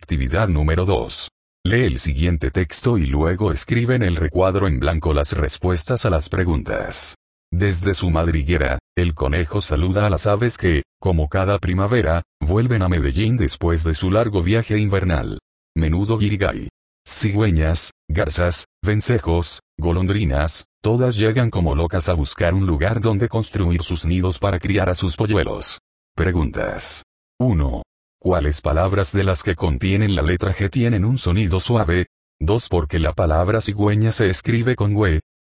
Actividad número 2. Lee el siguiente texto y luego escribe en el recuadro en blanco las respuestas a las preguntas. Desde su madriguera, el conejo saluda a las aves que, como cada primavera, vuelven a Medellín después de su largo viaje invernal. Menudo guirigay. Cigüeñas, garzas, vencejos, golondrinas, todas llegan como locas a buscar un lugar donde construir sus nidos para criar a sus polluelos. Preguntas. 1. ¿Cuáles palabras de las que contienen la letra G tienen un sonido suave? 2. ¿Por qué la palabra cigüeña se escribe con W?